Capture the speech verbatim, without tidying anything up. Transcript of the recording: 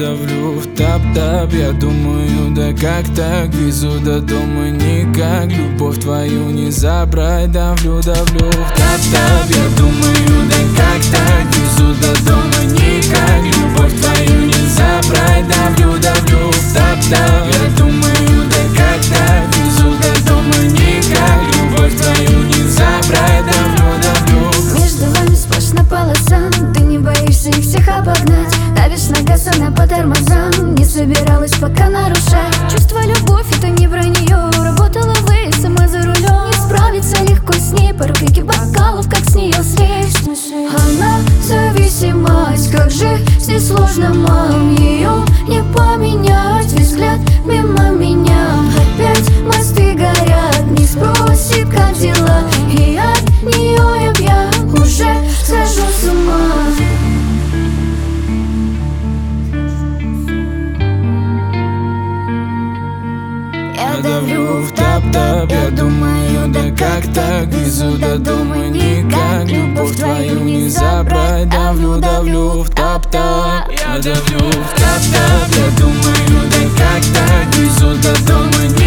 давлю в тап-тап. Я думаю, да как так, везу до дома никак. Любовь твою не забрать, давлю, давлю в тап-тап. Я думаю, да как так, везу до дома никак. Любовь твою не забрать, давлю, давлю в тап-тап. Я думаю, да как так, везу до дома никак. Любовь твою не забрать, давлю, давлю. Между вами сплошная полоса, ты не боишься их всех обогнать. Давишь на газ, она по тормозам. Не собиралась пока нарушать. Чувство, любовь, это не про нее. Работала вы сама за рулем. Не справиться легко с ней, пару крики бокалов, как с нее слезть. Она зависимость, как же здесь сложно, мам. Ее не поменять, взгляд мимо меня. Опять мосты горят, не спросит, как дела. И от нее я пьян, уже схожу с ума. Я давлю в тап-тап, я думаю, да как так, везу до дома никак. Любовь твою не забрать, давлю, давлю в тап-тап. Я давлю в тап-тап, я думаю, да как так, везу до дома никак.